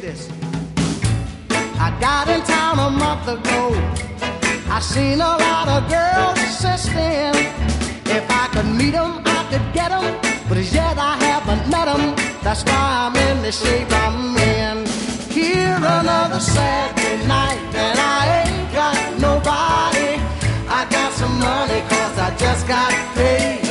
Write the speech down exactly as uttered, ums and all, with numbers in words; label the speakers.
Speaker 1: this. I got in town a month ago. I seen a lot of girls since then. If I could meet them, I could get them, but as yet I haven't met them. That's why I'm in the shape I'm in. Here another Saturday night, and I ain't got nobody. I got some money 'cause I just got paid.